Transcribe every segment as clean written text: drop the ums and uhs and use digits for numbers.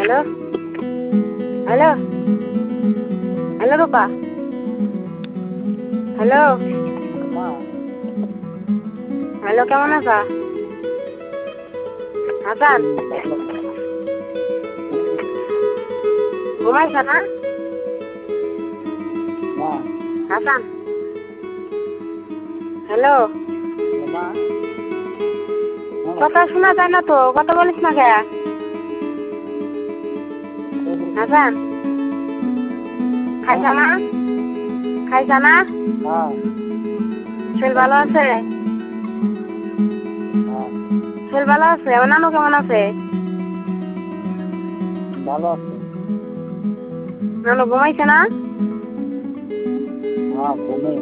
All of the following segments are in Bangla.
hello hello hello Rupa hello hello কেমন আছা হাসান ঘুমাইছ না হাসান হ্যালো কথা শোনা যায় না তো কথা বলিস না কে হাসান খাইছা না শরীর ভালো আছে শরীর ভালো আছে আমার নানু কেমন আছে ভালো আছে নানু ঘুমাইছে না ঘুমে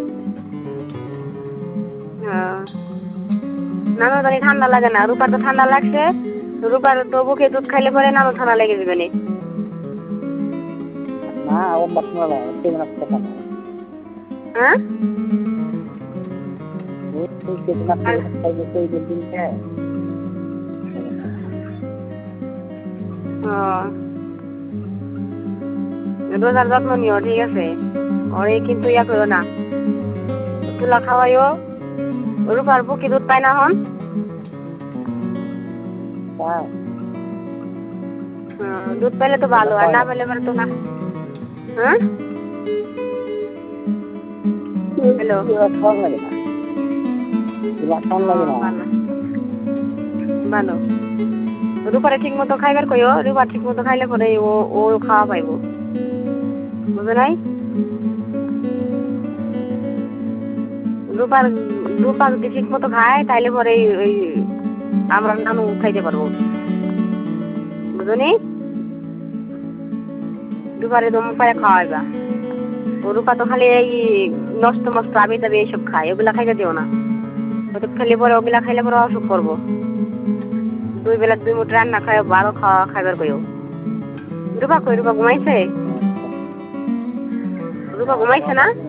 নানু জানি ঠান্ডা লাগে না রূপার তো ঠান্ডা লাগছে রূপার তো বুকে দুধ খাইলে পরে নানু ঠান্ডা লেগে যাবে নি না ও মশলা না ঠিক না কথা না হ্যাঁ वो कितना पैसा कोई दिन है রোজার যত্ন নিও ঠিক আছে ওরে কিন্তু ইয়া করো না তুলা খাওয়াইও রূপার বুকে দুধ পায় না হন দুধ পাইলে তো ভালো আর না পাইলে তো না হ্যাঁ হ্যালো ভালো রূপারে ঠিক মতো খাইবার কইও রূপা ঠিক মতো খাইলে পরে ও খাওয়া পাইব বুঝো নাই রূপা যদি ঠিক মতো খায় তাইলে পরে ওই আমরা নানু খাইতে পারবো বুঝনি রূপারে দম পায়ে খাওয়াইবা ও রূপা তো খালি এই নষ্ট মস্ত আবি দাবি এইসব খায় ওগুলা খাইতে দিও না ওটা খেলে পরে ওগুলা খাইলে পরে অসুখ করবো 2 বেলা 2 মুঠ রান্না খায় ভালো খাইবার কইও রূপা কই রূপা ঘুমাইছে না